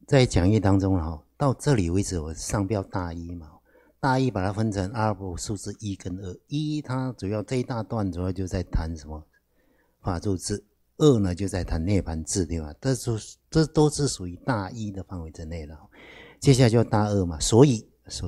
在讲义当中到这里为止，我上标大一嘛，大一把它分成阿拉伯数字1跟2，一它主要这一大段主要就在谈什么法住智，2呢就在谈涅槃智，对吧？这都是属于大一的范围之内了。接下来就大2嘛，所以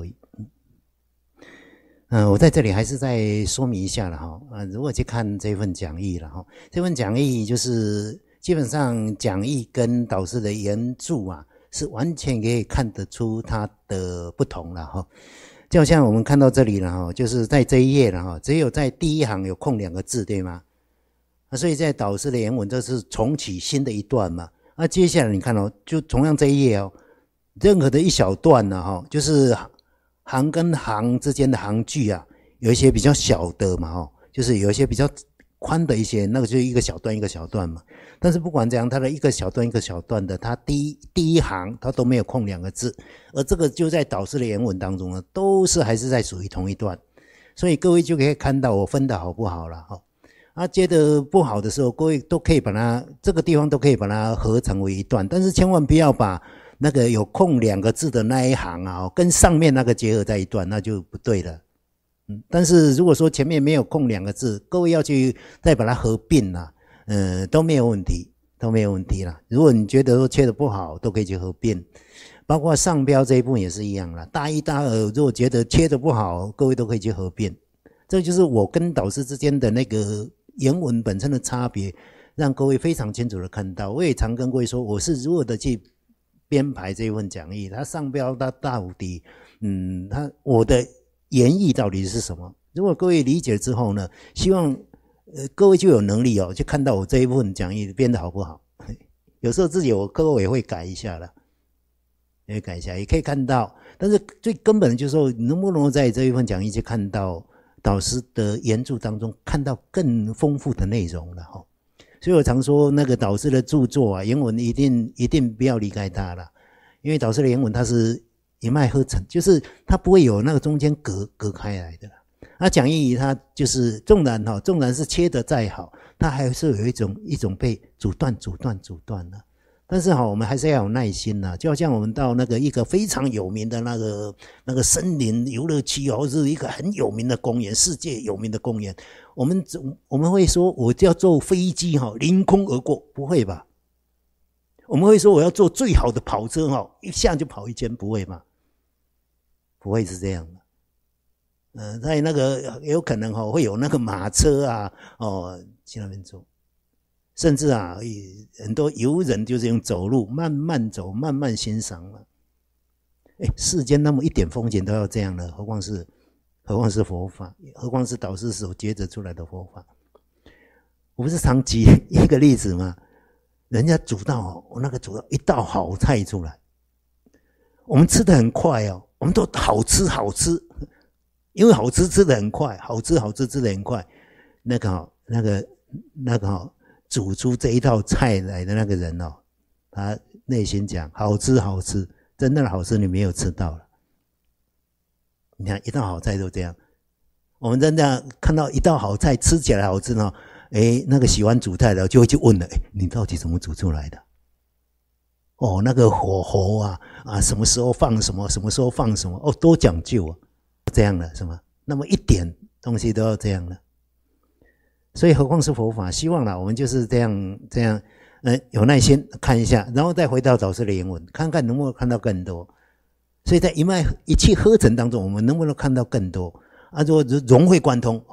我在这里还是再说明一下了哈。如果去看这份讲义了哈，这份讲义就是基本上讲义跟导师的原著啊，是完全可以看得出它的不同了哈。就好像我们看到这里了哈，就是在这一页了哈，只有在第一行有空2个字，对吗？所以在导师的原文这是重启新的一段嘛。接下来你看就同样这一页任何的一小段呢就是行跟行之间的行距啊，有一些比较小的嘛就是有一些比较宽的一些，那个就是一个小段一个小段嘛。但是不管怎样，它的一个小段一个小段的，它第一行它都没有空2个字，而这个就在导师的原文当中呢，都是还是在属于同一段，所以各位就可以看到我分的好不好了接得不好的时候，各位都可以把它这个地方都可以把它合成为一段，但是千万不要把那个有空2个字的那一行跟上面那个结合在一段，那就不对了。但是如果说前面没有空2个字，各位要去再把它合并都没有问题，啦。如果你觉得说切得不好，都可以去合并，包括上标这一部分也是一样啦。大一大二如果觉得切得不好，各位都可以去合并。这就是我跟导师之间的那个原文本身的差别，让各位非常清楚的看到。我也常跟各位说，我是如何的去编排这一份讲义，它上标它到底我的原意到底是什么？如果各位理解之后呢，希望各位就有能力去看到我这一份讲义编得好不好。有时候自己各位也会改一下啦，也可以看到。但是最根本的就是说，能不能在这一份讲义去看到导师的原著当中看到更丰富的内容了所以我常说那个导师的著作原文一定不要离开它了，因为导师的原文它是一脉合成，就是它不会有那个中间隔开来的啦。讲义它就是纵然是切得再好，它还是有一种被阻断的。但是我们还是要有耐心啦，就好像我们到那个一个非常有名的那个森林游乐区或是一个很有名的公园，世界有名的公园，我们会说我要坐飞机凌空而过，不会吧？我们会说我要坐最好的跑车一下就跑1圈，不会吧？不会是这样的。在那个有可能会有那个马车去那边走。甚至很多游人就是用走路慢慢走，慢慢欣赏了。世间那么一点风景都要这样了，何况是佛法，何况是导师所抉择出来的佛法。我不是常举一个例子吗？人家煮到一道好菜出来，我们吃得很快我们都好吃，因为好吃吃得很快，好吃吃得很快。那个煮出这一道菜来的那个人他内心讲好吃，真正的好吃你没有吃到了。你看一道好菜都这样，我们真的看到一道好菜吃起来好吃那个喜欢煮菜的就会去问了，你到底怎么煮出来的？那个火候什么时候放什么，什么时候放什么多讲究这样的是吗？那么一点东西都要这样的。所以何况是佛法，希望我们就是这样有耐心看一下，然后再回到导师的原文，看看能不能看到更多。所以在一气呵成当中，我们能不能看到更多如果融会贯通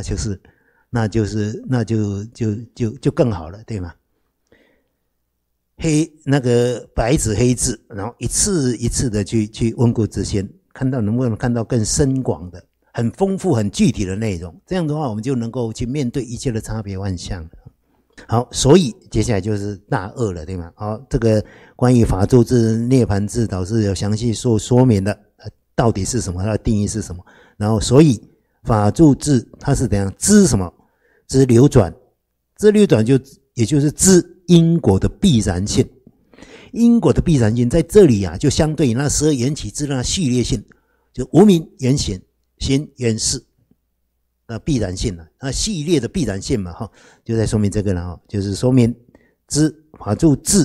那就更好了，对吗？那个白纸黑字，然后一次一次的去温故知新，看到能不能看到更深广的很丰富很具体的内容，这样的话我们就能够去面对一切的差别万象。好，所以接下来就是大2了，对吗？好，这个关于法住智、涅槃智导师有详细说明的到底是什么，它的定义是什么。然后所以法住智它是怎样知什么？知流转，知流转也就是知因果的必然性。因果的必然性在这里就相对于那12缘起之那序列性，就无明缘行行缘事，必然性那系列的必然性嘛就在说明这个了就是说明知法住智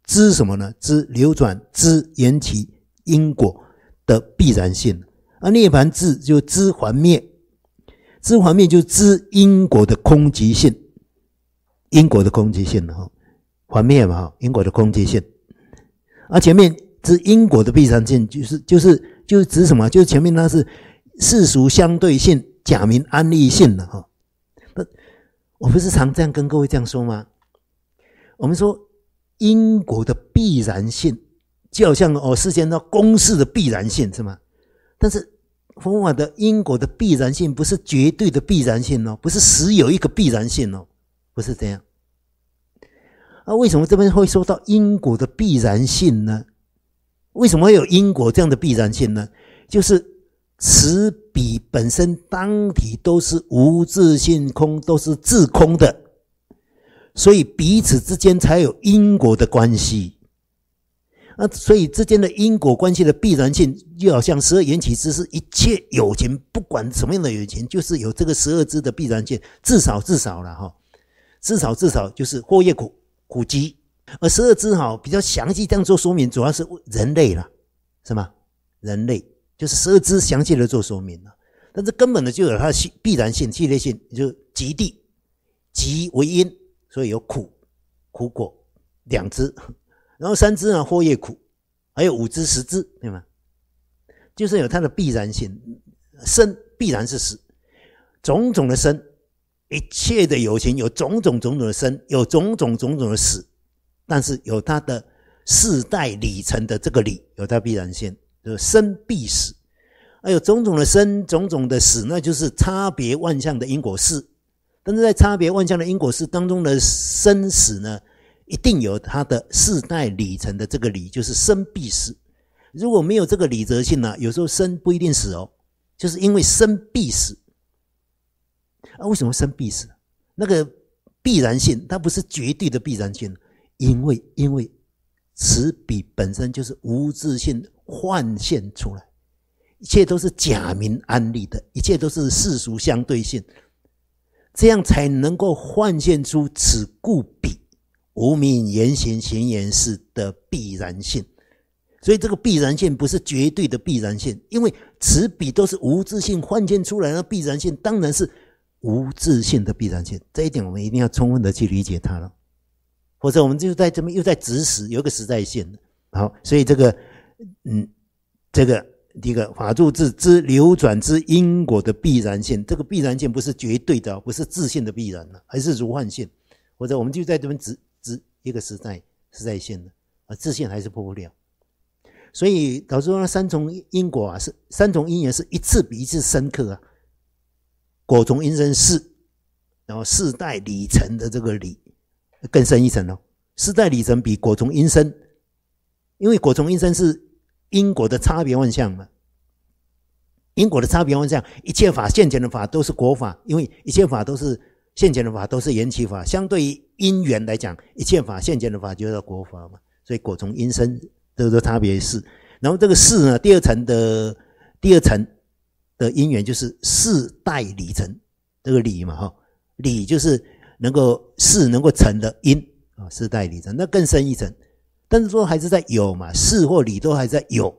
知什么呢？知流转，知缘起因果的必然性。涅槃智就知还灭，知还灭就知因果的空寂性，因果的空寂性还灭嘛，因果的空寂性。前面知因果的必然性就是指什么？就是前面那是世俗相对性、假名安立性的我不是常这样跟各位这样说吗？我们说因果的必然性，就好像世间的公式的必然性是吗？但是佛法的因果的必然性不是绝对的必然性不是实有一个必然性不是这样。为什么这边会说到因果的必然性呢？为什么会有因果这样的必然性呢？就是此彼本身当体都是无自性空，都是自空的，所以彼此之间才有因果的关系。所以之间的因果关系的必然性，就好像十二缘起之是一切有情，不管什么样的有情，就是有这个12支的必然性，至少啦至少就是惑业苦苦集。而12支比较详细这样做说明，主要是人类啦，是吗？人类就是12支详细的做说明了，但是根本的就有它的必然性、系列性，就极地，极为因，所以有苦果2支，然后3支呢惑业苦，还有5支10支，对吗？就是有它的必然性，生必然是死，种种的生，一切的有情有种种的生，有种种的死，但是有它的世代里程的这个理，有它必然性，就是生必死。还有种种的生，种种的死，那就是差别万象的因果事。但是在差别万象的因果事当中的生死呢，一定有它的世代里程的这个理，就是生必死。如果没有这个理则性有时候生不一定死就是因为生必死。为什么生必死？那个必然性它不是绝对的必然性，因为此彼本身就是无自性幻现出来，一切都是假名安立的，一切都是世俗相对性，这样才能够幻现出此故彼无明言行行言识的必然性。所以这个必然性不是绝对的必然性，因为此彼都是无自性幻现出来的必然性，当然是无自性的必然性。这一点我们一定要充分的去理解它了，否则我们就在这边又在指使有一个实在性。好，所以这个第一个法住智之流转之因果的必然性，这个必然性不是绝对的，不是自性的必然，还是如幻性，或者我们就在这边指一个实在性的自性还是破不了。所以导致说三重因果是三重因缘是一次比一次深刻果从因生世，然后世代里程的这个理更深一层世代里程比果从因生，因为果从因生是因果的差别万象嘛，因果的差别万象，一切法现前的法都是果法，因为一切法都是现前的法，都是缘起法，相对于因缘来讲，一切法现前的法就是果法嘛，所以果从因生这个差别是。然后这个世呢，第二层的因缘就是世代里程，这个理嘛理就是能够世能够成的因世代里程，那更深一层。但是说还是在有嘛，世或理都还在有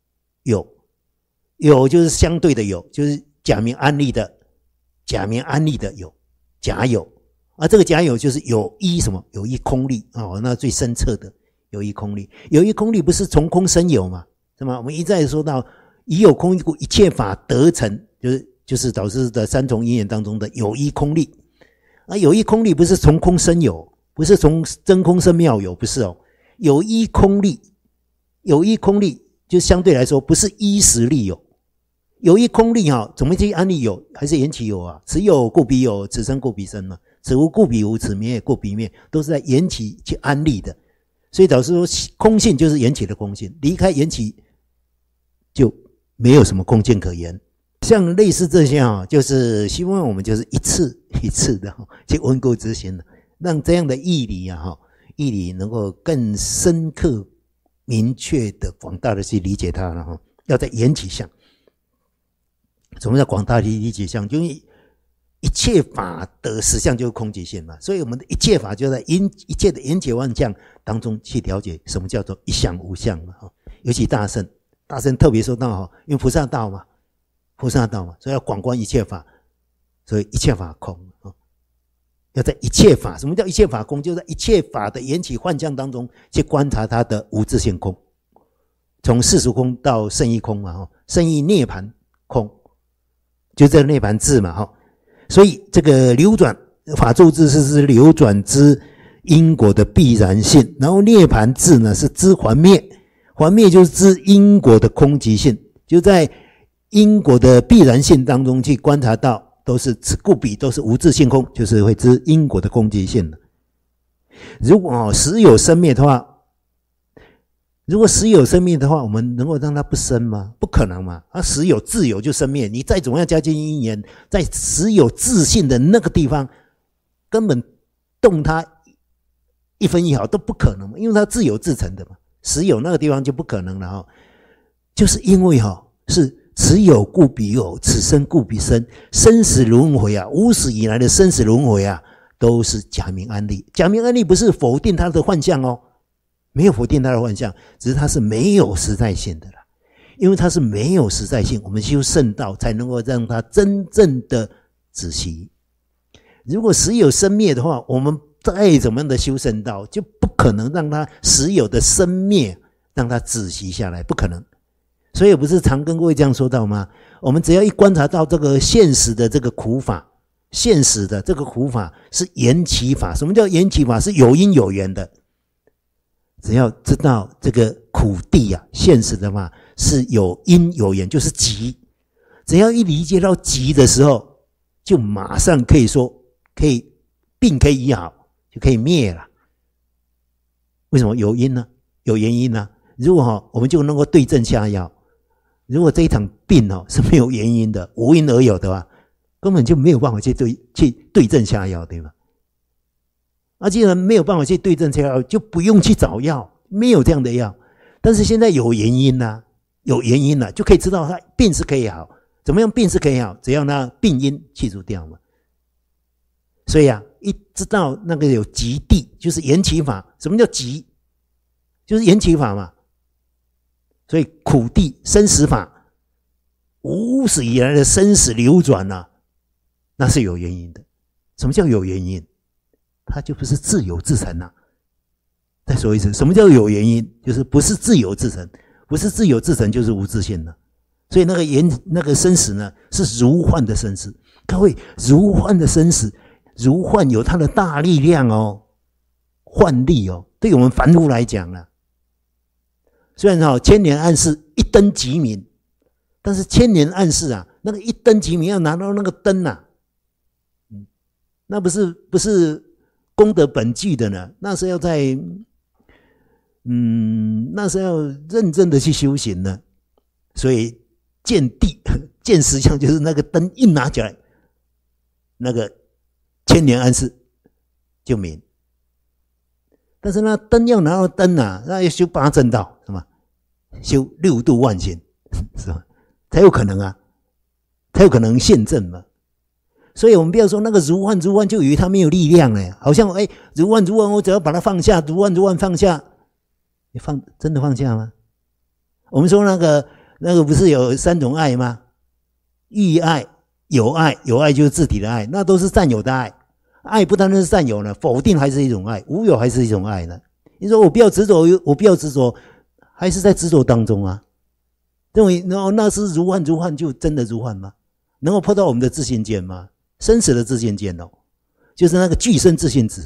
就是相对的有，就是假名安立的有假有这个假有就是有依什么有依空力那最深彻的有依空力。有依空力不是从空生有嘛，是吗？我们一再说到以有空一切法得成，就是导致的三重因缘当中的有依空力有依空力不是从空生有，不是从真空生妙有，不是有依空力就相对来说不是依实力有依空力怎么去安立有？还是缘起有此有故彼有，此生故彼生嘛，此无故彼无，此灭故彼灭，都是在缘起去安立的。所以导致说空性就是缘起的空性，离开缘起就没有什么空间可言。像类似这些就是希望我们就是一次一次的去温故知新，让这样的义理能够更深刻明确的广大的去理解它要在缘起相。什么叫广大的理解相？就是一切法的实相就是空即性嘛，所以我们的一切法就在一切的缘起万象当中去了解什么叫做一相无相嘛。尤其大乘特别说到，因为菩萨道嘛，所以要广观一切法，所以一切法空。要在一切法，什么叫一切法空？就在一切法的缘起幻象当中去观察它的无自性空，从世俗空到圣义空嘛，圣义涅槃空，就这涅槃智嘛，所以这个流转法住智是流转之因果的必然性，然后涅槃智呢是知还灭，还灭就是知因果的空即性，就在因果的必然性当中去观察到。都是故彼都是无自性空，就是会知因果的空即性的。如果实有生灭的话，我们能够让它不生吗？不可能嘛！它实有自有就生灭，你再怎么样加进因缘，在实有自性的那个地方，根本动它一分一毫都不可能，因为它自有自成的嘛。实有那个地方就不可能了就是因为是。此有故彼有，此生故彼生，生死轮回啊，无始以来的生死轮回啊，都是假名安立。假名安立不是否定它的幻象没有否定它的幻象，只是它是没有实在性的啦。因为它是没有实在性，我们修圣道才能够让它真正的止息。如果实有生灭的话，我们再怎么样的修圣道，就不可能让它实有的生灭让它止息下来，不可能。所以不是常跟各位这样说到吗？我们只要一观察到这个现实的这个苦法，现实的这个苦法是缘起法。什么叫缘起法？是有因有缘的。只要知道这个苦地现实的嘛是有因有缘，就是集。只要一理解到集的时候，就马上可以说病可以医好，就可以灭了。为什么？有因呢？有原因呢？如果我们就能够对症下药。如果这一场病是没有原因的，无因而有的话，根本就没有办法去对症下药，对吧？既然没有办法去对症下药，就不用去找药，没有这样的药。但是现在有原因就可以知道它病是可以好。怎么样病是可以好？只要那病因去除掉嘛。所以一知道那个有集地，就是缘起法。什么叫集？就是缘起法嘛。所以苦地生死法，无始以来的生死流转那是有原因的。什么叫有原因？它就不是自有自成再说一次，什么叫有原因？就是不是自有自成，不是自有自成就是无自性所以那个生死呢，是如幻的生死。各位，如幻的生死，如幻有它的大力量幻力对我们凡夫来讲虽然千年暗示一灯即明，但是千年暗示那个一灯即明要拿到那个灯那不是功德本具的呢，那是要那是要认真的去修行的。所以见地见实相，就是那个灯一拿起来，那个千年暗示就明。但是那灯要拿到灯那要修八正道是吗？修六度万行是吧？才有可能才有可能现证嘛。所以我们不要说那个如幻就以为它没有力量好像如幻我只要把它放下，如幻放下，你真的放下吗？我们说那个不是有三种爱吗？欲爱、有爱就是自体的爱，那都是占有的爱。爱不单单是占有呢，否定还是一种爱，无有还是一种爱呢。你说我不要执着，还是在执着当中认为那是如幻就真的如幻吗？能够破到我们的自性见吗？生死的自性见就是那个具身自性执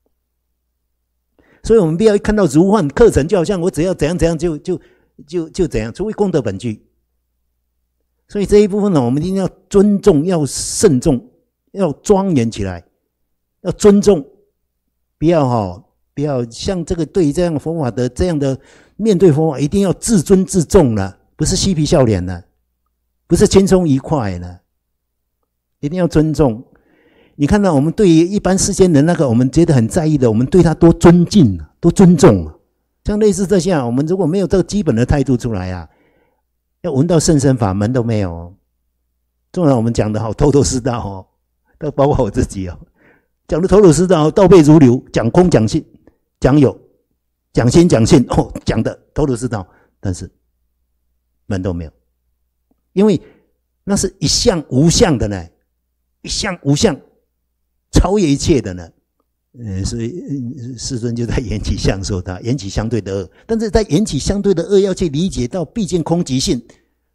所以我们不要一看到如幻课程，就好像我只要怎样就怎样，除非功德本具。所以这一部分我们一定要尊重，要慎重，要庄严起来，要尊重，不要像这个对于这样的佛法的这样的面对佛法，一定要自尊自重了，不是嬉皮笑脸了，不是轻松愉快了，一定要尊重。你看到我们对于一般世间人我们觉得很在意的，我们对他多尊敬多尊重像类似这些我们如果没有这个基本的态度出来要闻到甚深法门都没有。纵然我们讲的好头头是道都包括我自己哦，讲的头头是道，倒背如流，讲空讲信，讲有，讲心讲性，讲的头头是道，但是门都没有，因为那是一相无相的呢，一相无相，超越一切的呢。所以世尊就在缘起相说他缘起相对的恶，但是在缘起相对的恶要去理解到毕竟空即性，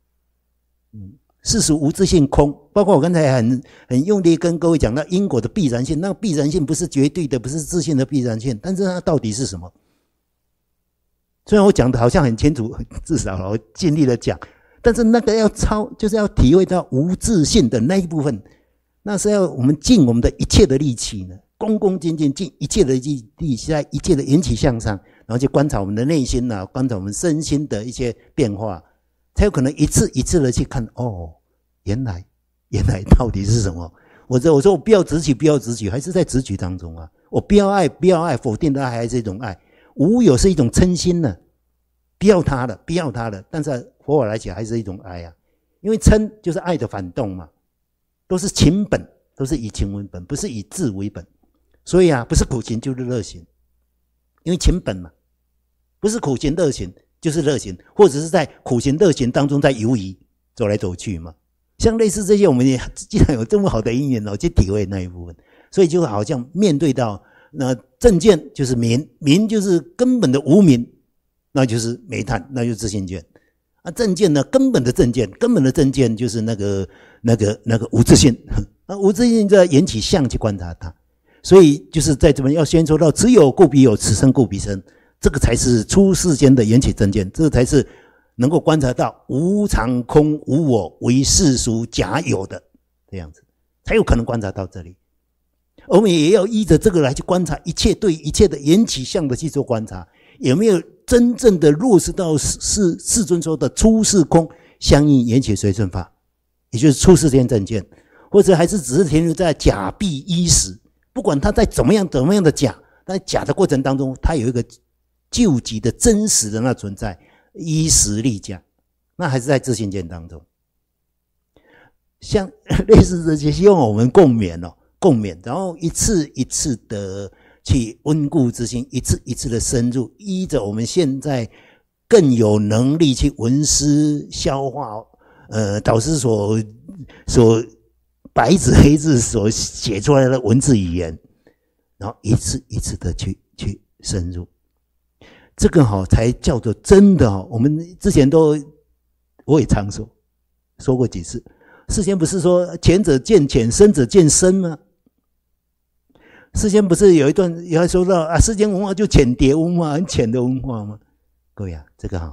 世俗无自性空，包括我刚才很用力跟各位讲到因果的必然性，那个必然性不是绝对的，不是自性的必然性，但是它到底是什么？虽然我讲的好像很清楚，至少我尽力的讲，但是那个要就是要体会到无自性的那一部分，那是要我们尽我们的一切的力气呢，恭恭敬敬尽一切的力气，在一切的缘起向上，然后去观察我们的内心啊，观察我们身心的一些变化，才有可能一次一次的去看，原来到底是什么？我说我不要执取，不要执取，还是在执取当中啊。我不要爱，不要爱，否定的爱还是一种爱。无有是一种嗔心呢，不要他了，不要他了。但是佛法来讲还是一种爱啊，因为嗔就是爱的反动嘛，都是情本，都是以情为本，不是以智为本。所以啊，不是苦行就是乐行，因为情本嘛，不是苦行乐行就是乐行，或者是在苦行乐行当中在游移走来走去嘛。像类似这些，我们也既然有这么好的因缘去体会那一部分，所以就好像面对到那正见就是明，明就是根本的无明，那就是煤炭，那就是自性见。正见呢，根本的正见就是那个无自性，无自性在缘起相去观察它。所以就是在这边要先说到，只有故彼有，此生故彼生，这个才是出世间的缘起正见，这个才是能够观察到无常空无我为世俗假有的这样子，才有可能观察到这里。我们也要依着这个来去观察一切，对一切的缘起相的去做观察，有没有真正的落实到世尊说的出世空相应缘起随顺法，也就是出世间正见，或者还是只是停留在假币依实，不管它在怎么样的假，但假的过程当中，它有一个究极的真实的那存在，依实立假，那还是在自性见当中。像类似这些，希望我们共勉，然后一次一次的去温故知新，一次一次的深入，依着我们现在更有能力去闻思消化，导师所白纸黑字所写出来的文字语言，然后一次一次的去深入，这个才叫做真的。我们之前我也常说过几次，世间不是说浅者见浅，深者见深吗？世间不是有一段也会说到世间文化就浅碟文化，很浅的文化吗？各位啊，这个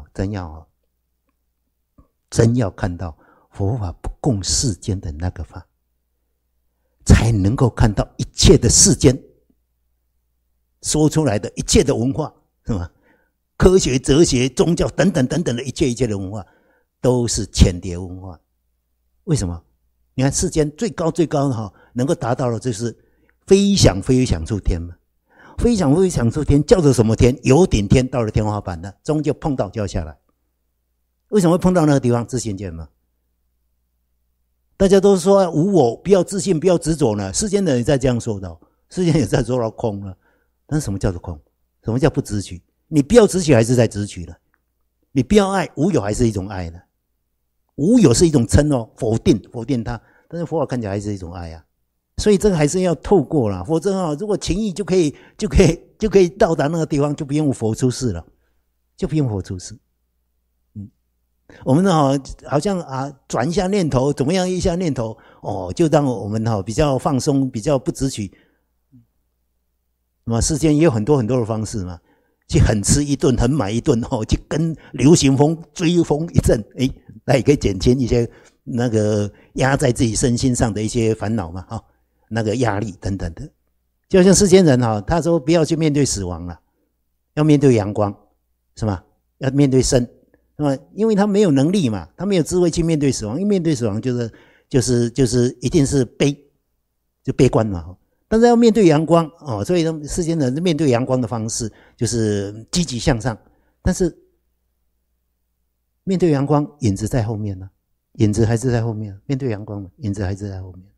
真要看到佛法不共世间的那个法，才能够看到一切的世间说出来的一切的文化，是吧？科学、哲学、宗教等等等等的一切的文化，都是浅碟文化。为什么？你看世间最高能够达到的就是飞翔出天嘛。飞翔出天叫做什么天？有顶天，到了天花板了，终究碰到掉下来。为什么会碰到那个地方？自性见嘛。大家都说无我，不要自信，不要执着呢。世间的人也在这样说的，世间也在说到空了。但是什么叫做空？什么叫不执取？你不要执取还是在执取了？你不要爱，无有还是一种爱呢？无有是一种嗔否定它，但是佛法看起来还是一种爱啊。所以这个还是要透过啦，否则如果情义就可以到达那个地方，就不用佛出世了，就不用佛出世。我们好像转一下念头，怎么样一下念头就让我们比较放松，比较不执取。那么世间也有很多的方式嘛，去狠吃一顿，狠买一顿去跟流行风追风一阵，那也可以减轻一些那个压在自己身心上的一些烦恼嘛，那个压力等等的。就像世间人他说不要去面对死亡了，要面对阳光，是吗？要面对生。那么因为他没有能力嘛，他没有智慧去面对死亡，因为面对死亡就是一定是悲观嘛。但是要面对阳光所以世间人面对阳光的方式就是积极向上。但是面对阳光，影子在后面呢，影子还是在后面。面对阳光，影子还是在后面。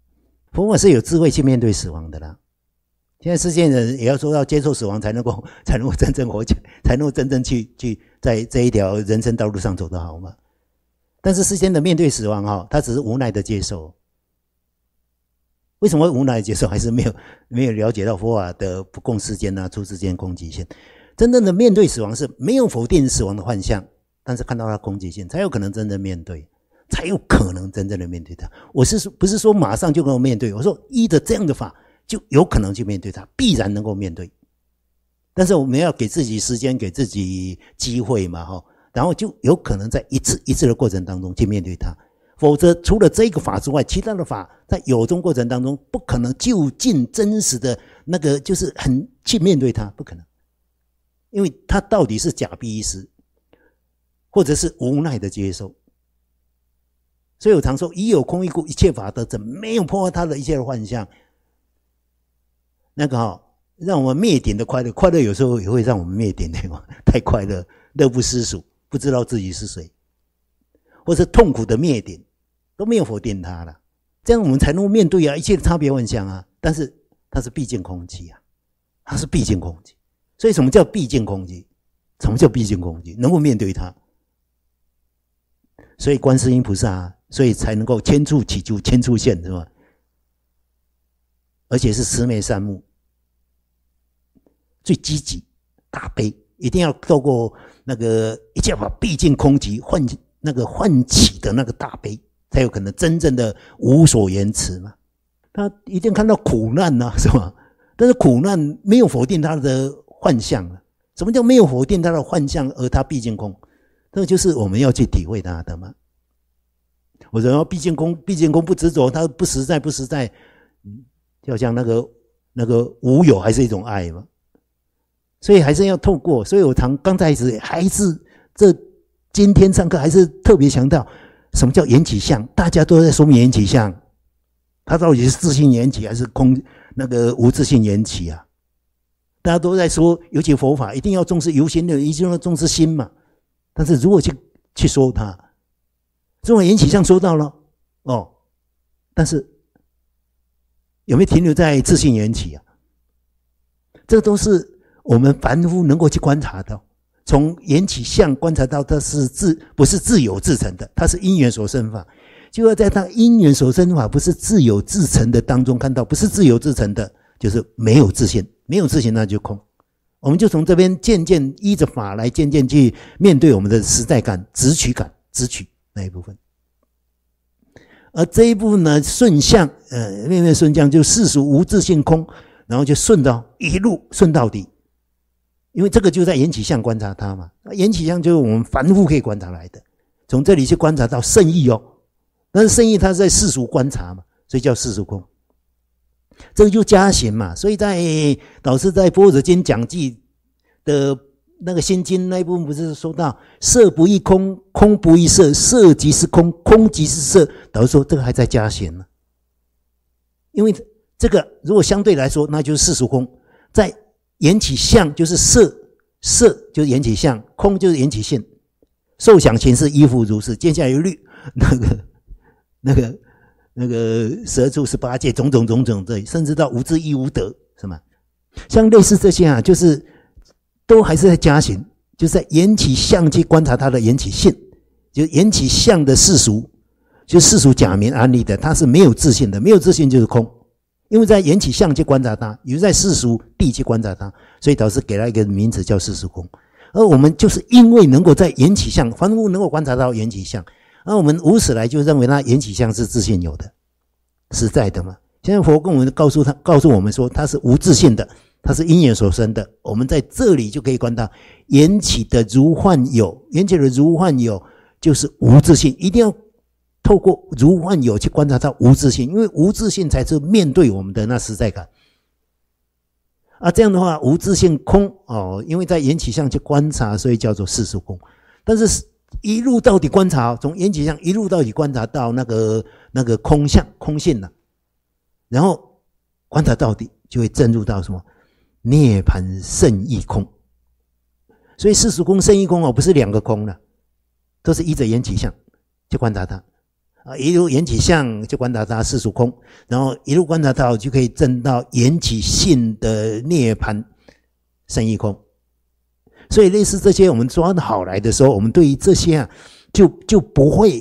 佛法是有智慧去面对死亡的啦。现在世间人也要说要接受死亡才能够真正活起来，才能够真正去在这一条人生道路上走得好嘛。但是世间的面对死亡他只是无奈的接受。为什么会无奈的接受？还是没有了解到佛法的不共世间啊、出世间空寂性。真正的面对死亡是没有否定死亡的幻象，但是看到它空寂性，才有可能真正面对，才有可能真正的面对它。我不是说马上就能够面对，我说依着这样的法就有可能去面对它，必然能够面对。但是我们要给自己时间，给自己机会嘛，然后就有可能在一次一次的过程当中去面对它。否则除了这个法之外，其他的法在有中过程当中不可能就近真实的那个就是很去面对它，不可能。因为它到底是假必一失，或者是无奈的接受。所以我常说，已有空义故，一切法得正，没有破坏它的一切的幻象。那个让我们灭顶的快乐，快乐有时候也会让我们灭顶，对吗？太快乐，乐不思蜀，不知道自己是谁，或是痛苦的灭顶，都没有否定它了。这样我们才能够面对一切的差别幻象啊。但是它是毕竟空寂啊，它是毕竟空寂。所以什么叫毕竟空寂？什么叫毕竟空寂？能够面对它。所以观世音菩萨所以才能够千处起住，千处现，是吧？而且是慈眉善目，最积极大悲，一定要透过那个一切法毕竟空寂唤起的那个大悲，才有可能真正的无所言辞嘛。他一定看到苦难啊，是吧？但是苦难没有否定他的幻象啊。什么叫没有否定他的幻象，而他毕竟空？这就是我们要去体会他的嘛。我说毕竟空，毕竟空不执着，它不实在，不实在，就好像那个无有还是一种爱嘛。所以还是要透过，所以我刚开始还是今天上课还是特别强调什么叫缘起相，大家都在说明缘起相，它到底是自性缘起还是无自性缘起啊？大家都在说，尤其佛法一定要重视由心的，一定要重视心嘛。但是如果去说它，这种缘起相说到了但是有没有停留在自性缘起啊？这都是我们凡夫能够去观察到，从缘起相观察到它是不是自有自成的，它是因缘所生法，就要在它因缘所生法不是自有自成的当中看到，不是自有自成的，就是没有自性，没有自性那就空。我们就从这边渐渐依着法来渐渐去面对我们的实在感、执取那一部分。而这一部分呢，顺向面对顺向就世俗无自性空，然后就一路顺到底。因为这个就在缘起相观察它嘛，缘起相就是我们凡夫可以观察来的，从这里去观察到圣义但是圣义它是在世俗观察嘛，所以叫世俗空。这个就加行嘛，所以导师在《般若经》讲记的那个心经那一部分不是说到色不异空，空不异色，色即是空，空即是色。导师说这个还在加行呢，因为这个如果相对来说，那就是世俗空，在缘起相就是色就是缘起相，空就是缘起性，受想行识依复如是。接下来有律那个蛇出18界种种这，甚至到无智亦无得，是吗？像类似这些就是都还是在加行，就是在缘起相去观察它的缘起性，就是缘起相的世俗，就是世俗假名安立的，它是没有自性的，没有自性就是空。因为在缘起相去观察它，也就是在世俗地去观察它，所以导师给了一个名词叫世俗空。而我们就是因为能够在缘起相，凡夫能够观察到缘起相，而我们无始来就认为那缘起相是自性有的，实在的嘛。现在佛跟我们告诉我们说，它是无自性的，它是因缘所生的。我们在这里就可以观到缘起的如幻有，缘起的如幻有就是无自性，一定要透过如幻有去观察到无自性，因为无自性才是面对我们的那实在感。这样的话，无自性空因为在缘起相去观察，所以叫做世俗空。但是一路到底观察，从缘起相一路到底观察到那个空相空性了，然后观察到底就会证入到什么涅槃圣义空。所以世俗空圣义空不是两个空了，都是依着缘起相去观察它。 一路缘起相就观察它世俗空，然后一路观察到就可以证到缘起性的涅槃生义空。所以类似这些我们抓得好来的时候，我们对于这些啊就不会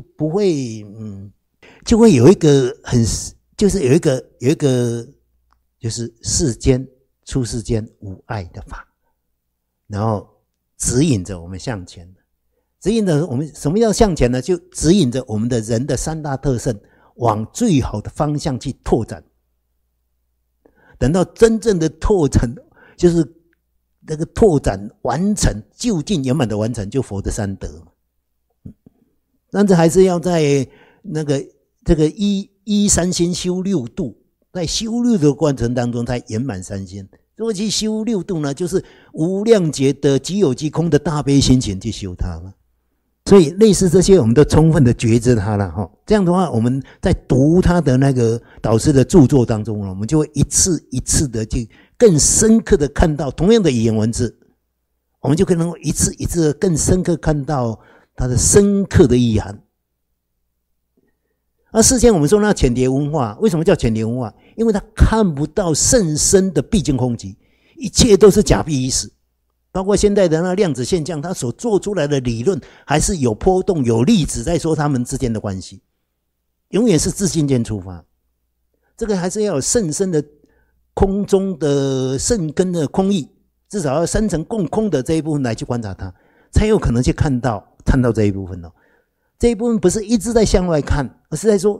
就会有一个就是有一个就是出世间无碍的法，然后指引着我们向前，指引着我们什么叫向前呢？就指引着我们的人的三大特性往最好的方向去拓展。等到真正的拓展，就是那个拓展完成究竟圆满的完成，就佛的三德。但是还是要在那个这个依三心修六度，在修六的过程当中才圆满三心。如果去修六度呢，就是无量劫的即有即空的大悲心情去修它嘛。所以类似这些我们都充分的觉知它了哈。这样的话，我们在读他的那个导师的著作当中，我们就会一次一次的去更深刻的看到同样的语言文字，我们就可能一次一次的更深刻看到它的深刻的意涵。而事先我们说那浅碟文化，为什么叫浅碟文化？因为它看不到甚深的毕竟空寂，一切都是假必一实。包括现在的那量子现象，它所做出来的理论还是有波动有粒子在说它们之间的关系，永远是自信间出发。这个还是要有甚深的空中的甚根的空意，至少要三层共空的这一部分来去观察它，才有可能去看到这一部分哦。这一部分不是一直在向外看，而是在说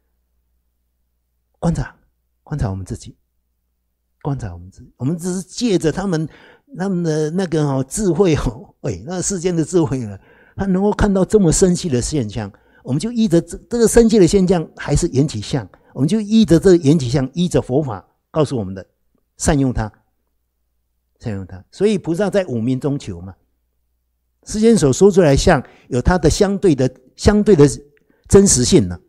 观察我们自己，观察我们自己。我们只是借着他们的那个智慧那世间的智慧呢，他能够看到这么深细的现象，我们就依着这个深细的现象还是缘起相，我们就依着这个缘起相，依着佛法告诉我们的，善用它。所以菩萨在五明中求嘛，世间所说出来的相有它的相对的真实性呢。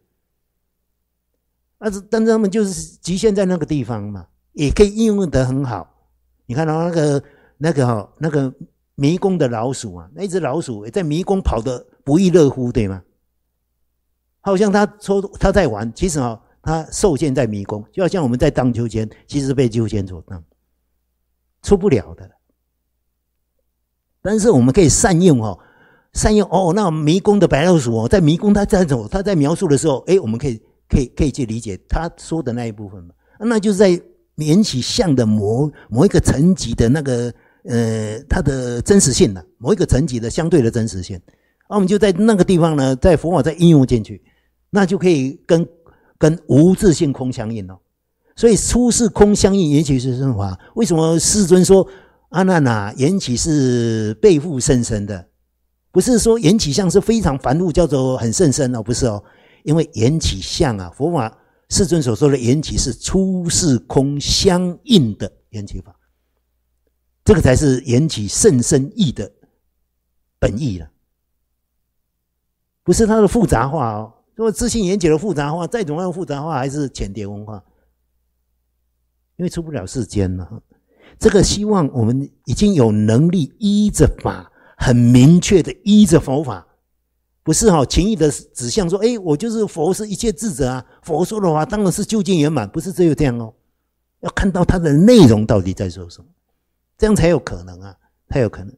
但是他们就是局限在那个地方嘛，也可以应用得很好。你看到那个迷宫的老鼠啊，那一只老鼠也在迷宫跑得不亦乐乎，对吗？好像他说他在玩，其实他受限在迷宫，就好像我们在荡秋千，其实被秋千所荡，出不了的。但是我们可以善用那迷宫的白老鼠在迷宫他在描述的时候，我们可以去理解他说的那一部分嘛。那就是在缘起相的某一个层级的那个它的真实性呢，某一个层级的相对的真实性。我们就在那个地方呢，在佛法再应用进去，那就可以跟无自性空相应哦。所以出世空相应，缘起是生法。为什么世尊说阿难啊，缘起是背负甚深的？不是说缘起相是非常繁复，叫做很甚深哦，不是哦。因为缘起相啊，佛法世尊所说的缘起是出世空相应的缘起法，这个才是缘起甚深义的本意了，不是它的复杂化哦。如果自性缘起的复杂化，再怎么样复杂化，还是浅碟文化，因为出不了世间了。这个希望我们已经有能力依着法，很明确的依着佛法，不是情义的指向说我就是佛是一切智者啊，佛说的话当然是究竟圆满，不是只有这样哦。要看到它的内容到底在说什么，这样才有可能啊，才有可能。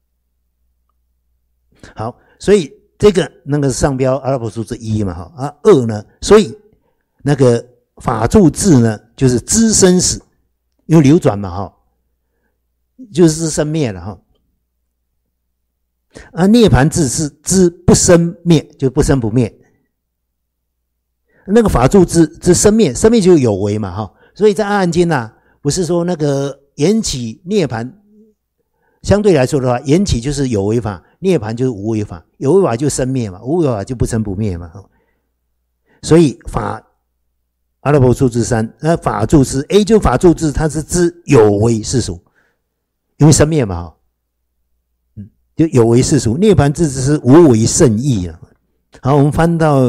好，所以那个上标阿拉伯数字1嘛2呢，所以那个法住智呢就是知生死，因为流转嘛就是生灭了涅槃智是知不生灭，就不生不灭。那个法住知生灭，生灭就有为嘛所以在阿含经不是说那个缘起涅槃，相对来说的话，缘起就是有为法，涅槃就是无为法，有为法就生灭嘛，无为法就不生不灭嘛。所以法阿拉伯数字3，法住智 A 就法住智，它是知有为世俗，因为生灭嘛就有为世俗，涅槃智是无为圣义了。好，我们翻到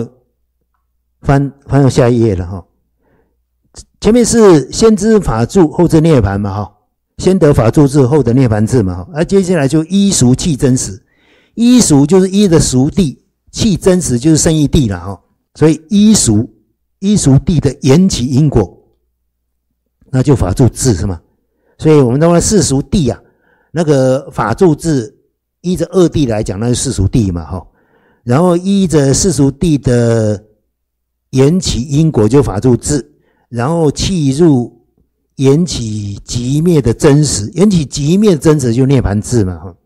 下一页了前面是先知法住，后知涅槃嘛先得法住智，后得涅槃智嘛接下来就依俗契真实，依俗就是依的俗谛，契真实就是圣义谛了所以依属地的缘起因果，那就法住智是吗？所以我们认为世俗地啊，那个法住智依着二谛来讲，那是世俗谛嘛，哈。然后依着世俗谛的缘起因果就法住智，然后契入缘起即灭的真实，缘起即灭的真实就涅槃智嘛，哈。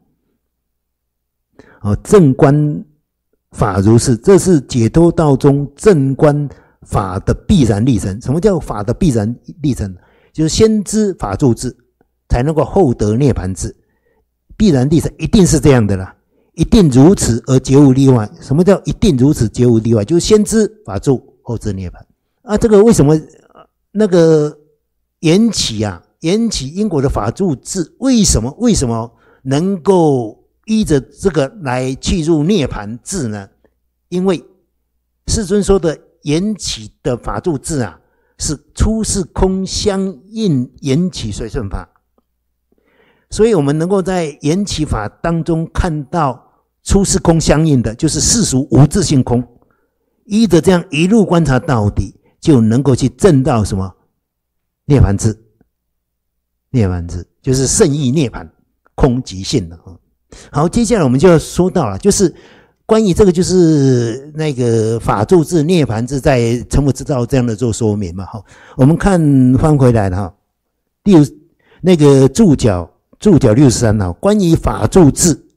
正观法如是，这是解脱道中正观法的必然历程。什么叫法的必然历程？就是先知法住智，才能够后得涅槃智。必然历程一定是这样的啦，一定如此而绝无例外。什么叫一定如此绝无例外？就是先知法住，后知涅槃。啊，这个为什么那个缘起因果的法住智，为什么能够依着这个来契入涅槃智呢？因为世尊说的缘起的法住智啊，是出世空相应缘起随顺法，所以我们能够在缘起法当中看到出世空相应的，就是世俗无自性空。依着这样一路观察到底，就能够去证到什么涅槃智。涅槃智就是圣意涅槃，空即性了。好，接下来我们就要说到了，就是关于这个，就是那个法住智、涅槃智在成佛之道这样的做说明嘛。我们翻回来了哈，那个注脚63哈，关于法住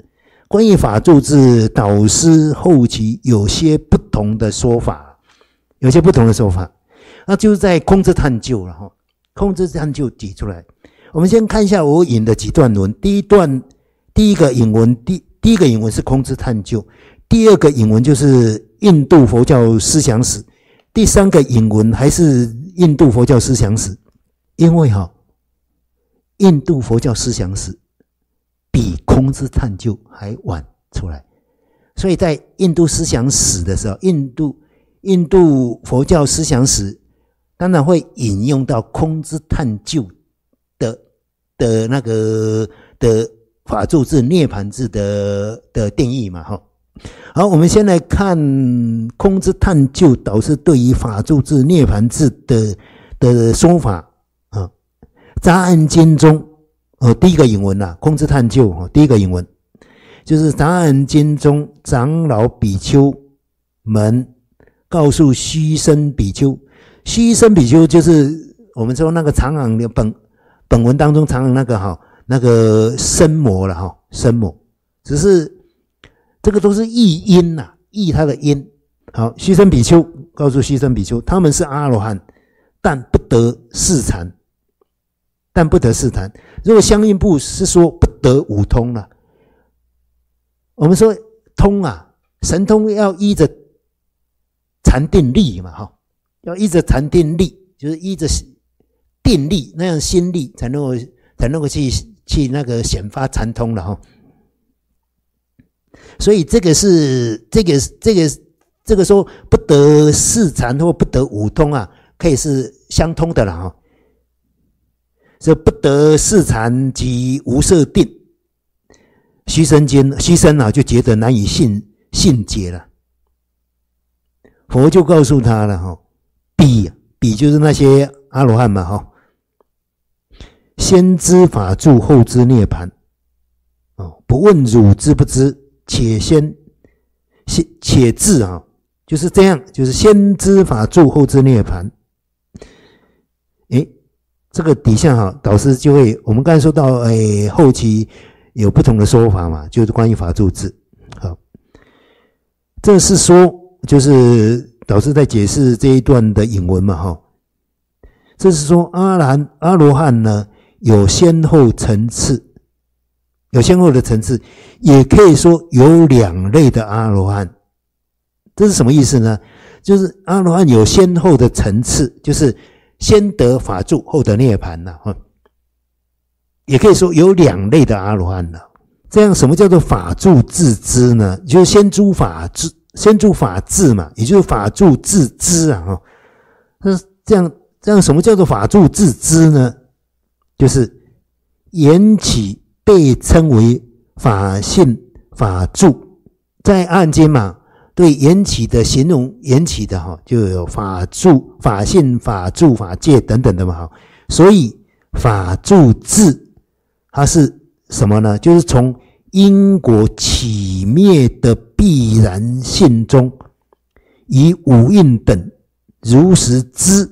智，导师后期有些不同的说法，那就是在空之探究了哈。空之探究举出来，我们先看一下我引的几段文。第一个引文是空之探究，第二个引文就是印度佛教思想史，第三个引文还是印度佛教思想史。因为印度佛教思想史比空之探究还晚出来，所以在印度思想史的时候，印度佛教思想史当然会引用到空之探究的那个的法住智、涅槃智的定义嘛，哈。好，我们先来看空之探究导师对于法住智、涅槃智的说法啊。杂案经中，第一个引文啊，空之探究第一个引文就是杂案经中长老比丘们告诉须僧比丘，须僧比丘就是我们说那个长行的本文当中长行那个声模了哈，声模，只是这个都是译音呐，译它的音。好，须僧比丘告诉须僧比丘，他们是阿罗汉，但不得四禅。如果相应部是说不得五通了。我们说通啊，神通要依着禅定力嘛，哈，要依着禅定力，就是依着定力，那样心力才能够去那个显发禅通了哈。所以这个说不得四禅或不得五通啊，可以是相通的了哈。这不得四禅及无色定，须僧就觉得难以信解了。佛就告诉他了哈，比就是那些阿罗汉嘛哈。先知法住，后知涅槃。不问汝知不知，且知啊，就是这样，就是先知法住，后知涅槃。这个底下哈，导师就会，我们刚才说到，后期有不同的说法嘛，就是关于法住智。好，这是说，就是导师在解释这一段的引文嘛哈。这是说阿罗汉呢，有先后的层次，也可以说有两类的阿罗汉。这是什么意思呢？就是阿罗汉有先后的层次，就是先得法住，后得涅槃了。也可以说有两类的阿罗汉了。这样什么叫做法住自知呢？就是先诸法智嘛，也就是法住自知啊。这样什么叫做法住自知呢？就是缘起被称为法性法住，在阿含经嘛， 对缘起的形容，缘起的哈，就有法住、法性、法住、法界等等的嘛哈。所以法住智，它是什么呢？就是从因果起灭的必然性中，以五蕴等如实知，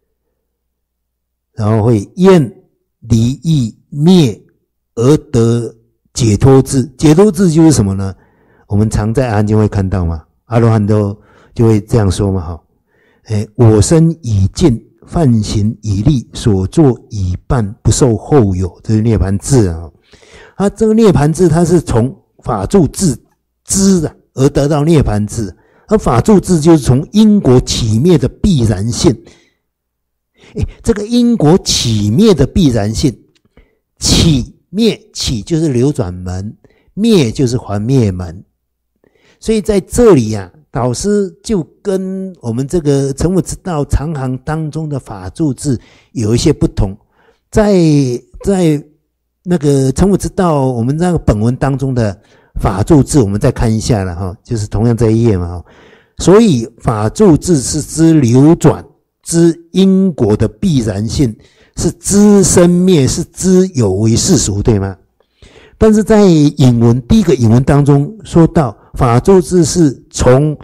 然后会厌离异灭而得解脱智。解脱智就是什么呢？我们常在阿含经会看到嘛，阿罗汉都就会这样说嘛哈。我身已尽，梵行已立，所作已办，不受后有，这是涅槃智啊。它这个涅槃智，它是从法住智知的而得到涅槃智，而法住智就是从因果起灭的必然性。这个因果起灭的必然性，起灭，起就是流转门，灭就是还灭门。所以在这里啊，导师就跟我们这个成佛之道长行当中的法住智有一些不同。在那个成佛之道，我们那个本文当中的法住智，我们再看一下了哈，就是同样这一页嘛。所以法住智是知流转，知因果的必然性，是知生灭，是知有为世俗，对吗？但是在引文第一个引文当中说到，法住智是从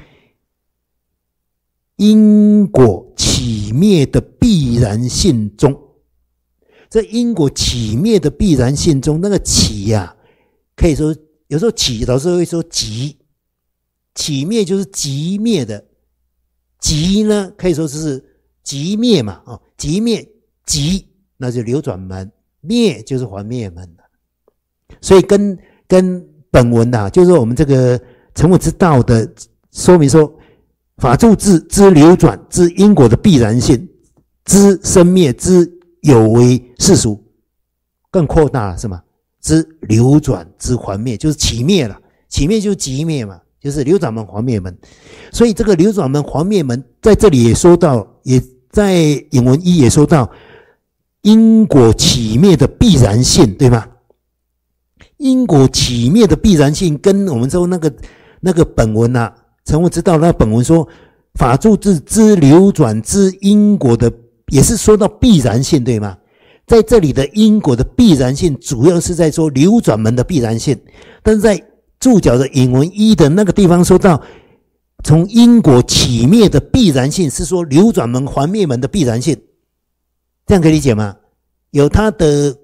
因果起灭的必然性中，这因果起灭的必然性中，那个起啊，可以说有时候起，老师会说即，起灭就是即灭的，即呢可以说是即灭嘛，即灭即那就流转门，灭就是还灭门。所以跟本文啊，就是我们这个成佛之道的说明说，法住智知流转，知因果的必然性，知生灭，知有为世俗，更扩大了是吗？知流转，知还灭，就是起灭了，起灭就是即灭嘛，就是流转门还灭门。所以这个流转门还灭门在这里也说到，也在引文一也说到因果起灭的必然性，对吗？因果起灭的必然性跟我们说那个本文啊，成佛之道那本文说法住智知流转知因果的，也是说到必然性，对吗？在这里的因果的必然性主要是在说流转门的必然性，但是在注脚的引文一的那个地方说到从因果起灭的必然性，是说流转门还灭门的必然性，这样可以理解吗？有它的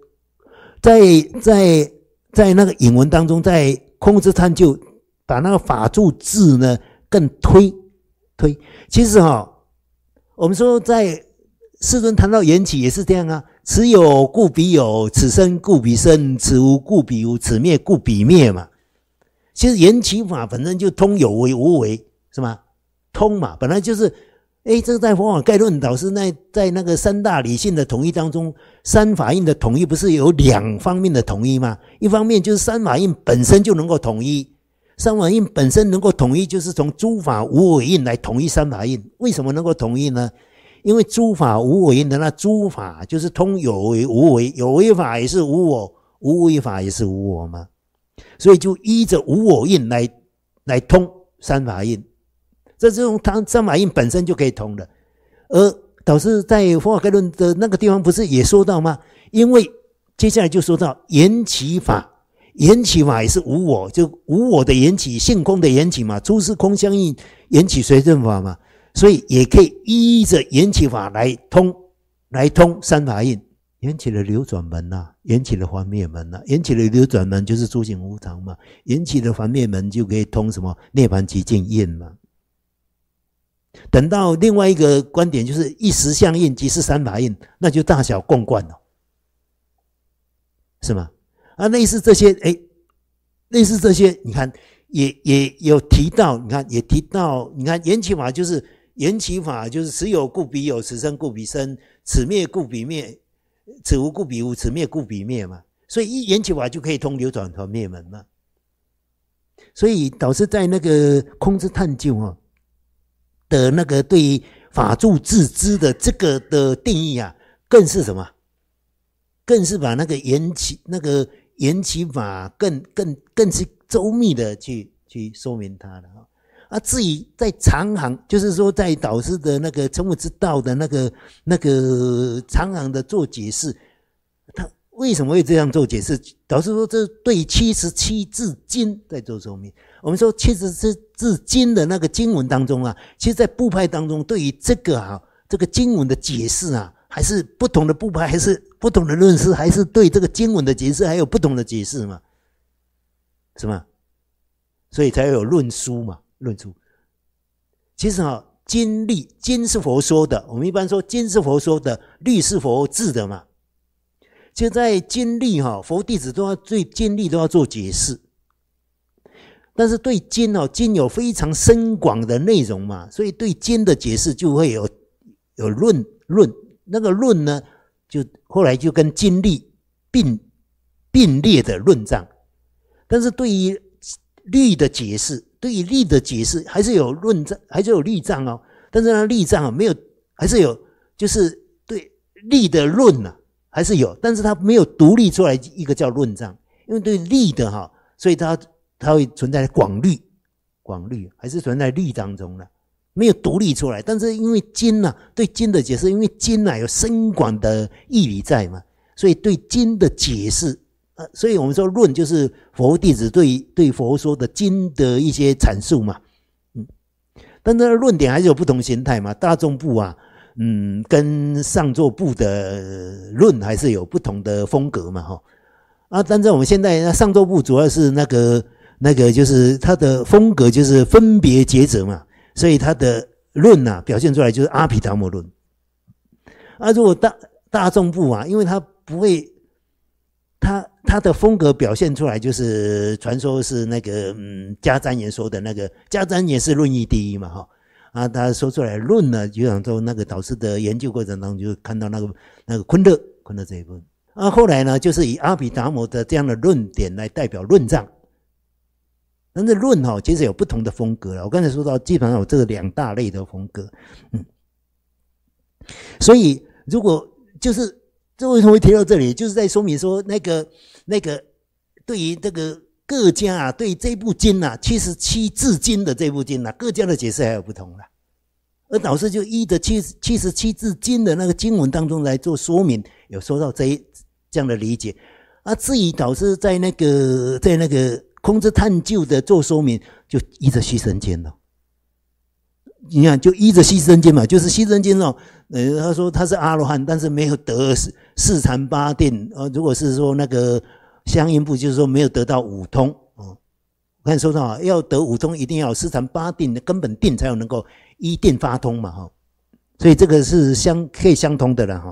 在那个引文当中，在空之探究把那个法住智呢更推。其实我们说在世尊谈到缘起也是这样啊，此有故彼有，此生故彼生，此无故彼无，此灭故彼灭嘛。其实缘起法本身就通有为无为，是吗？通嘛，本来就是这个在佛法概论导师在那个三大理性的统一当中，三法印的统一不是有两方面的统一吗？一方面就是三法印本身就能够统一，三法印本身能够统一，就是从诸法无为印来统一三法印。为什么能够统一呢？因为诸法无为印的那诸法就是通有为无为，有为法也是无我，无为法也是无我嘛，所以就依着无我印来通三法印。这种三法印本身就可以通的，而导师在佛法概论的那个地方不是也说到吗？因为接下来就说到缘起法，缘起法也是无我，就无我的缘起，性空的缘起嘛，诸事空相应，缘起随顺法嘛，所以也可以依着缘起法来通三法印。缘起的流转门啊，缘起的还灭门啊，缘起的流转门就是诸行无常嘛，缘起的还灭门就可以通什么涅槃极尽印嘛。等到另外一个观点就是一时相应即是三法印，那就大小共贯了，是吗？类似这些你看也有提到，你看也提到，你看缘起法就是此有故彼有，此生故彼生，此灭故彼灭，此无故彼无，此灭故彼灭嘛。所以缘起法就可以通流转和灭门嘛。所以导师在那个空之探究的那个对于法住智知的这个的定义啊，更是什么？更是把那个缘起法更是周密的去说明它的至于在长行，就是说在导师的那个成佛之道的那个长行的做解释，他为什么会这样做解释？导师说这对77字经在做说明。我们说77字经的那个经文当中啊，其实在部派当中对于这个经文的解释啊，还是不同的部派，还是不同的论师，还是对这个经文的解释还有不同的解释嘛，是吗？所以才有论书嘛，论书。其实经律，经是佛说的，我们一般说经是佛说的，律是佛治的嘛。就在经律佛弟子都要对经律都要做解释，但是对经经有非常深广的内容嘛，所以对经的解释就会有论，那个论呢，就后来就跟经律并列的论章。但是对于律的解释，还是有论章，还是有律章但是呢，律章没有，还是有，就是对律的论还是有，但是它没有独立出来一个叫论章，因为对律的所以它会存在广律还是存在律当中的，没有独立出来。但是因为经对经的解释，因为经有深广的义理在嘛，所以对经的解释，所以我们说论就是佛弟子对佛说的经的一些阐述嘛。但是论点还是有不同形态嘛，大众部跟上座部的论还是有不同的风格嘛但是我们现在上座部主要是那个就是它的风格就是分别抉择嘛，所以它的论表现出来就是阿毗达摩论。如果大众部因为它不会，它的风格表现出来就是传说是那个迦旃延说的那个，迦旃延是论义第一嘛他说出来的论呢，就想说那个导师的研究过程当中就看到那个昆勒这一部分后来呢就是以阿毗达摩的这样的论点来代表论藏。但是论其实有不同的风格了，我刚才说到基本上有这两大类的风格所以如果就是这为什么会提到这里，就是在说明说那个对于这个各家对这部经77字经的这部经各家的解释还有不同而导师就依着77字经的那个经文当中来做说明，有说到这样的理解至于导师在那个空之探究的做说明，就依着须生间了。你看，就依着须生间嘛，就是须生间他说他是阿罗汉，但是没有得四禅八定如果是说那个相应部，就是说没有得到五通我看说到要得五通，一定要有四禅八定的根本定，才有能够依定发通嘛所以这个是可以相通的了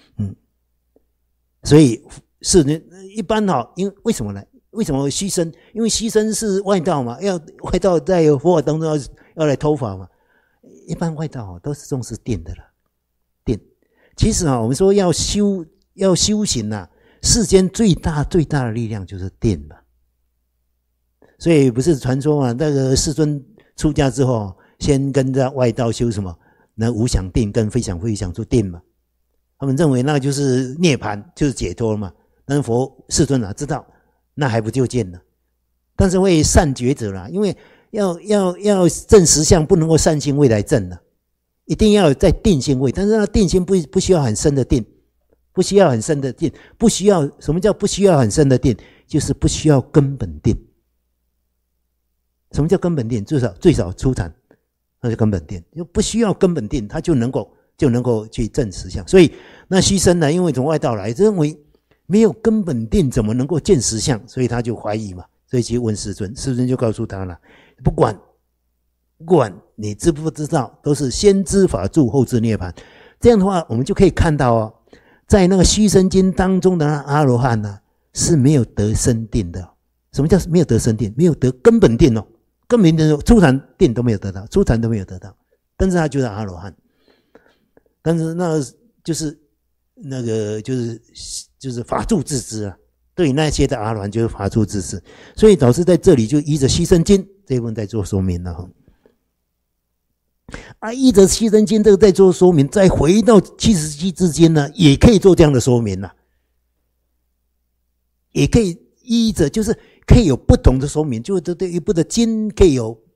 所以是一般因为为什么呢？为什么须生？因为须生是外道嘛，外道在佛法当中要来偷法嘛。一般外道都是重视定的了，定。其实我们说要修行世间最大的力量就是定嘛。所以不是传说嘛，那个世尊出家之后，先跟着外道修什么？那无想定跟非想出定嘛。他们认为那就是涅槃，就是解脱嘛。但是世尊知道。那还不就见了，但是会善抉择啦，因为要证实相，不能够善心位来证了，一定要有在定心位，但是那定心不需要很深的定，不需要很深的定，不需要什么叫不需要很深的定，就是不需要根本定。什么叫根本定？最少初禅，那是根本定，就不需要根本定，他就能够去证实相。所以那须生呢，因为从外道来，认为没有根本定怎么能够见实相，所以他就怀疑嘛，所以去问世尊，世尊就告诉他了，不管你知不知道，都是先知法住后知涅槃。这样的话我们就可以看到在那个须生经当中的阿罗汉是没有得生定的。什么叫没有得生定？没有得根本定根本定初禅定都没有得到，初禅都没有得到，但是他就是阿罗汉。但是那就是那个就是法住自知对那些的阿罗汉就是法住自知。所以导师在这里就依着须生经这一部分在做说明了依着须生经这个在做说明，再回到77字经呢，也可以做这样的说明也可以依着，就是可以有不同的说明，就对一部的经可以有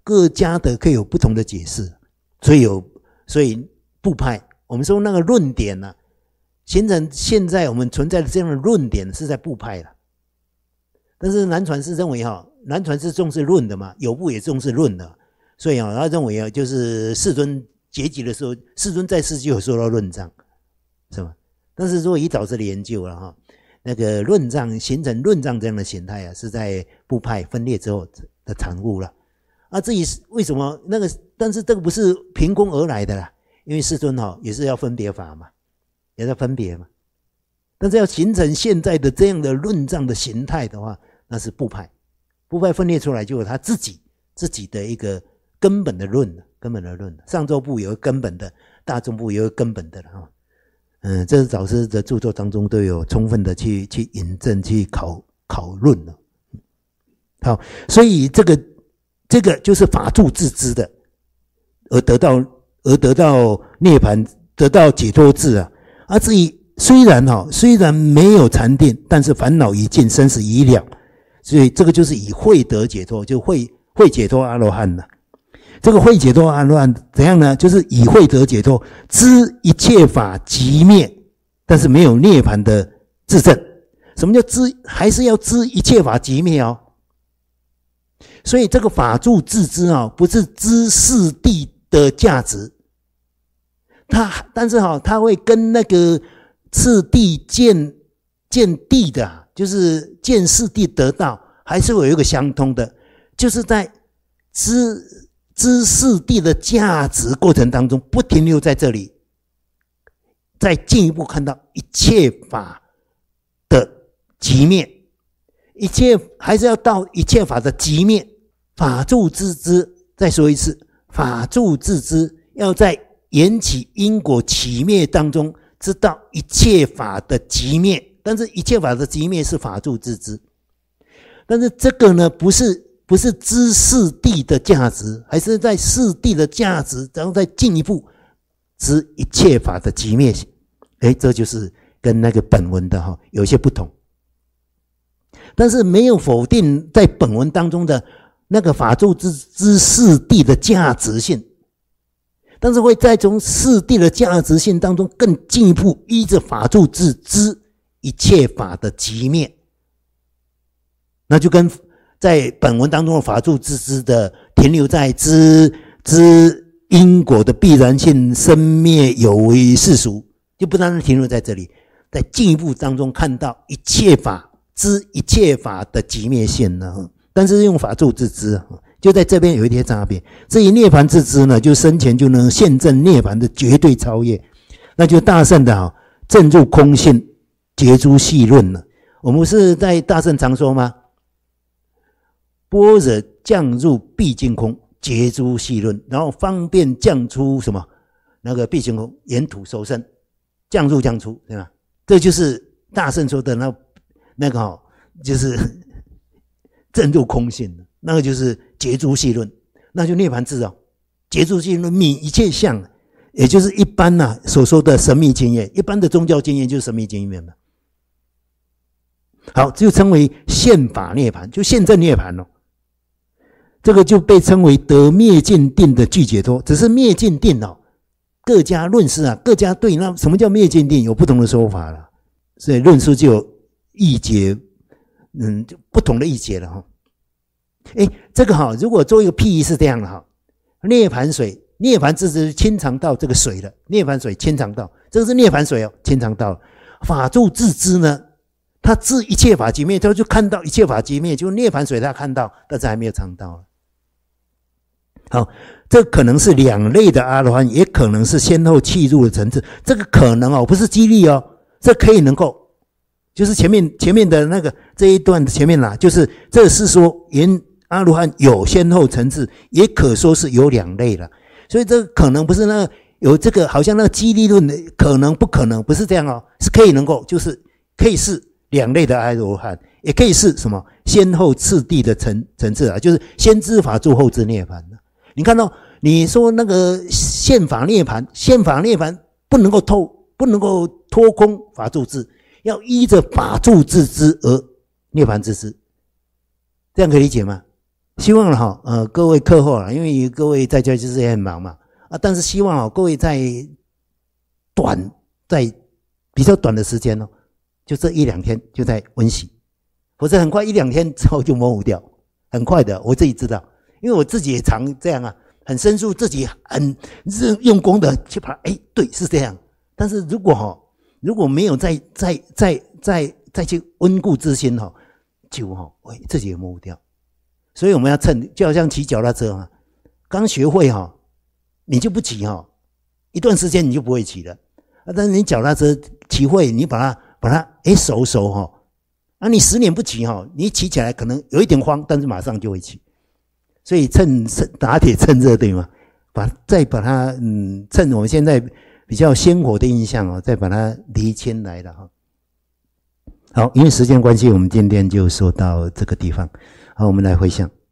各家的可以有不同的解释，所以部派，我们说那个论点呢，形成现在我们存在的这样的论点是在部派了。但是南传是认为南传是重视论的嘛，有部也重视论的，所以他认为就是世尊结集的时候，世尊在世就有说到论藏，是吧？但是如果以导师的研究了那个论藏形成论藏这样的形态是在部派分裂之后的产物了。至于为什么那个，但是这个不是凭空而来的啦，因为世尊也是要分别法嘛，也在分别嘛。但是要形成现在的这样的论藏的形态的话，那是部派，部派分裂出来就有他自己的一个根本的论，上座部有个根本的，大众部有个根本的了这是导师的著作当中都有充分的去引证去考论了。好，所以这个就是法住自知的，而得到涅槃，得到解脱智至于虽然没有禅定，但是烦恼已尽，生死已了，所以这个就是以慧得解脱，就慧解脱阿罗汉了。这个慧解脱阿罗汉怎样呢？就是以慧得解脱，知一切法即灭，但是没有涅槃的自证。什么叫知？还是要知一切法即灭所以这个法住自知不是知四谛的价值，但是它会跟那个次第见谛的，就是见四谛得到，还是会有一个相通的，就是在知四谛的价值过程当中，不停留在这里，再进一步看到一切法的寂灭，还是要到一切法的寂灭。法住自知，再说一次，法住自知，要在缘起因果起灭当中知道一切法的寂灭，但是一切法的寂灭是法住自知，但是这个呢不是知四谛的价值，还是在四谛的价值，然后再进一步知一切法的寂灭。这就是跟那个本文的有些不同，但是没有否定在本文当中的那个法住知四谛的价值性，但是会在从四谛的价值性当中更进一步依着法住自知一切法的寂灭，那就跟在本文当中的法住自知的停留在知因果的必然性生灭有为世俗，就不单单停留在这里，在进一步当中看到一切法知一切法的寂灭性呢，但是用法住自知就在这边有一些差别。至于涅槃自知呢，就生前就能现证涅槃的绝对超越，那就大圣的证入空性结诸细论了。我们是在大圣常说吗？般若降入毕竟空结诸细论，然后方便降出什么？那个毕竟空沿途收身，降入降出，对吧？这就是大圣说的那个就是证入空性，那个就是结诸细论，那就涅槃智结诸细论泯一切相，也就是一般所说的神秘经验，一般的宗教经验就是神秘经验嘛。好，就称为现法涅槃，就现证涅槃这个就被称为得灭尽定的具解脱。只是灭尽定各家论师各家对那什么叫灭尽定有不同的说法了，所以论师就有义解，就不同的义解了这个如果做一个譬喻是这样的涅槃水，涅槃自知牵肠道这个水了，涅槃水牵肠道，这个是涅槃水牵肠道。法住自知呢，他知一切法寂灭，他就看到一切法寂灭，就涅槃水他看到，但是还没有尝到。好，这可能是两类的阿罗汉，也可能是先后契入的层次。这个可能不是激励这可以能够，就是前面的那个这一段的前面就是这是说原阿罗汉有先后层次，也可说是有两类了。所以这个可能不是那个有这个好像那个激励论的可能不可能，不是这样是可以能够，就是可以是两类的阿罗汉，也可以是什么先后次第的层次就是先知法住后知涅槃。你看到你说那个现法涅槃不能够脱空法住智，要依着法住自知而涅槃自知，这样可以理解吗？ 希望哈各位课后啊，因为各位在家就是也很忙嘛啊，但是希望各位在比较短的时间哦，就这1-2天就在温习，否则很快1-2天之后就模糊掉，很快的，我自己知道，因为我自己也常这样啊，很深入自己很用功的去把对是这样，但是如果没有再去温故知新就自己也模糊掉，所以我们要趁，就好像骑脚踏车啊，刚学会你就不骑一段时间你就不会骑了。但是你脚踏车骑会，你把它熟你10年不骑你骑起来可能有一点慌，但是马上就会骑。所以打铁趁热，对吗？再把它趁我们现在比较鲜活的印象再把它厘清来了好，因为时间关系，我们今天就说到这个地方。好，我们来回想。